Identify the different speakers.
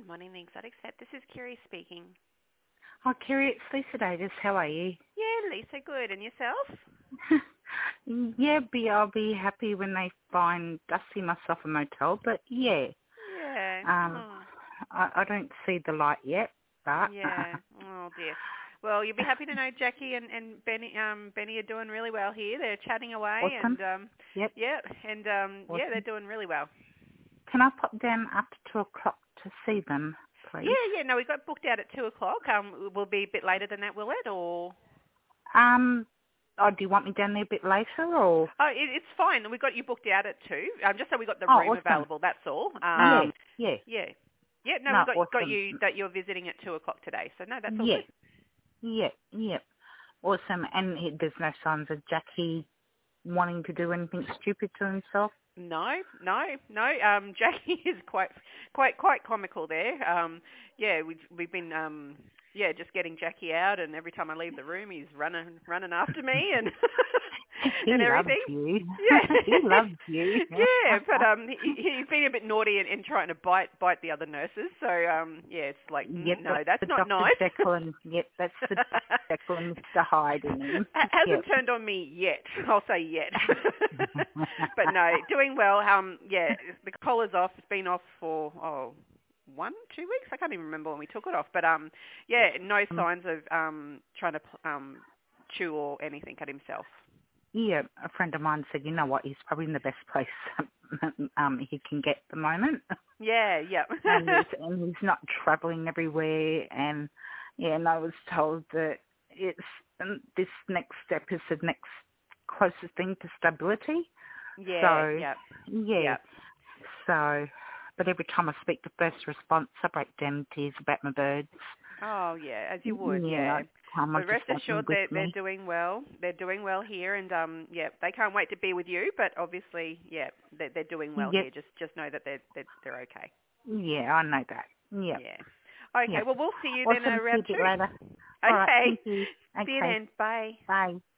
Speaker 1: Good morning, the Exotic Set. This is Kiri speaking.
Speaker 2: Oh, Kerry, it's Lisa Davis. How are you?
Speaker 1: Yeah, Lisa, good. And yourself?
Speaker 2: Yeah, I'll be happy when they find Dusty myself a motel. But yeah,
Speaker 1: Yeah.
Speaker 2: um,
Speaker 1: Oh,
Speaker 2: I don't see the light yet. But
Speaker 1: yeah. Oh, dear. Well, you'll be happy to know Jackie and Benny are doing really well here. They're chatting away
Speaker 2: awesome.
Speaker 1: and,
Speaker 2: Yep,
Speaker 1: yeah, they're
Speaker 2: awesome.
Speaker 1: doing really well.
Speaker 2: Can I pop down after 2 o'clock to see them, please?
Speaker 1: Yeah, no, we got booked out at 2 o'clock. Will be a bit later than that, will it? Or?
Speaker 2: Um, oh, do you want me down there a bit later or?
Speaker 1: Oh, it's fine. We got you booked out at 2, just so we got the
Speaker 2: Oh,
Speaker 1: room
Speaker 2: awesome.
Speaker 1: available, that's all.
Speaker 2: Yeah, yeah.
Speaker 1: Yeah. Yeah, no, we
Speaker 2: No,
Speaker 1: got
Speaker 2: awesome.
Speaker 1: you that you're visiting at 2 o'clock today. So, no, that's all
Speaker 2: Yeah,
Speaker 1: good.
Speaker 2: yeah, yeah. Awesome. And there's no signs of Jackie wanting to do anything stupid to himself?
Speaker 1: No. Jackie is quite comical there. Yeah, we've been just getting Jackie out, and every time I leave the room, he's running after me and
Speaker 2: He
Speaker 1: and
Speaker 2: loves
Speaker 1: everything.
Speaker 2: you.
Speaker 1: Yeah,
Speaker 2: He loves you.
Speaker 1: yeah, but he's been a bit naughty in trying to bite the other nurses. So yeah, it's like
Speaker 2: Yep,
Speaker 1: no,
Speaker 2: that's
Speaker 1: that's
Speaker 2: the
Speaker 1: not
Speaker 2: Dr.
Speaker 1: nice.
Speaker 2: Jekyll and that's the Dr. Jekyll and Mr. Hyde in him.
Speaker 1: Hasn't
Speaker 2: Yep.
Speaker 1: turned on me yet. I'll say yet. But no, doing well. Yeah, the collar's off. It's been off for 2 weeks. I can't even remember when we took it off. But yeah, no signs of trying to chew or anything at himself.
Speaker 2: Yeah, a friend of mine said, you know what, he's probably in the best place he can get at the moment.
Speaker 1: Yeah.
Speaker 2: and he's not travelling everywhere. And yeah, and I was told that this next step is the next closest thing to stability.
Speaker 1: Yeah.
Speaker 2: So,
Speaker 1: Yeah.
Speaker 2: yeah.
Speaker 1: Yeah.
Speaker 2: So, but every time I speak to First Response, I break down in tears about my birds.
Speaker 1: Oh yeah, as you would.
Speaker 2: Yeah,
Speaker 1: Yeah.
Speaker 2: I
Speaker 1: But
Speaker 2: just
Speaker 1: rest
Speaker 2: want them
Speaker 1: assured,
Speaker 2: with
Speaker 1: they're
Speaker 2: me.
Speaker 1: doing well. They're doing well here, and yeah, they can't wait to be with you. But obviously, yeah, they're doing well
Speaker 2: Yep.
Speaker 1: here. Just know that they're okay.
Speaker 2: Yeah, I know that. Yep.
Speaker 1: Yeah. Okay.
Speaker 2: Yep.
Speaker 1: Well, we'll see you then
Speaker 2: Awesome. See you
Speaker 1: around
Speaker 2: a bit
Speaker 1: 2.
Speaker 2: later. All right.
Speaker 1: Okay.
Speaker 2: Thank you.
Speaker 1: See you
Speaker 2: Okay.
Speaker 1: then. Bye.
Speaker 2: Bye.